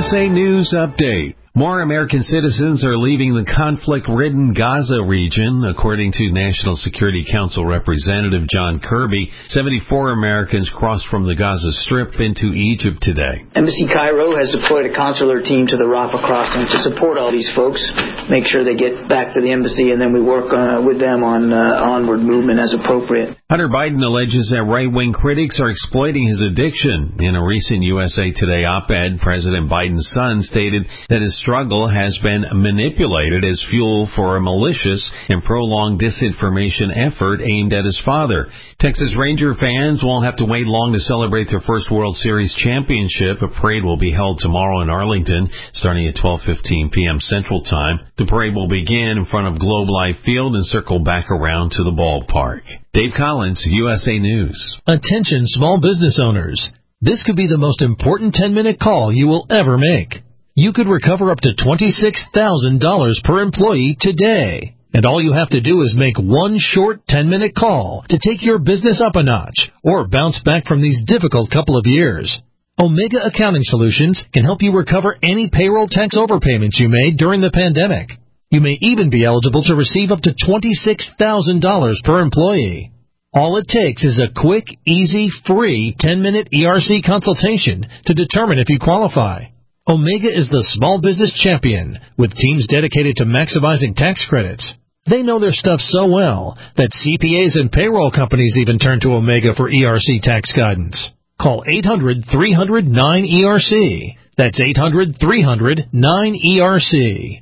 USA News Update. More American citizens are leaving the conflict-ridden Gaza region, according to National Security Council Representative John Kirby. 74 Americans crossed from the Gaza Strip into Egypt today. Embassy Cairo has deployed a consular team to the Rafah crossing to support all these folks, make sure they get back to the embassy, and then we work with them on onward movement as appropriate. Hunter Biden alleges that right-wing critics are exploiting his addiction. In a recent USA Today op-ed, President Biden's son stated that his struggle has been manipulated as fuel for a malicious and prolonged disinformation effort aimed at his father. Texas Ranger fans won't have to wait long to celebrate their first World Series championship. A parade will be held tomorrow in Arlington, starting at 12:15 p.m. Central Time. The parade will begin in front of Globe Life Field and circle back around to the ballpark. Dave Collins, USA News. Attention small business owners. This could be the most important 10-minute call you will ever make. You could recover up to $26,000 per employee today. And all you have to do is make one short 10-minute call to take your business up a notch or bounce back from these difficult couple of years. Omega Accounting Solutions can help you recover any payroll tax overpayments you made during the pandemic. You may even be eligible to receive up to $26,000 per employee. All it takes is a quick, easy, free 10-minute ERC consultation to determine if you qualify. Omega is the small business champion with teams dedicated to maximizing tax credits. They know their stuff so well that CPAs and payroll companies even turn to Omega for ERC tax guidance. Call 800-300-9ERC. That's 800-300-9ERC.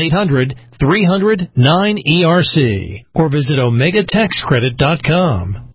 1-800-300-9ERC. Or visit OmegaTaxCredit.com.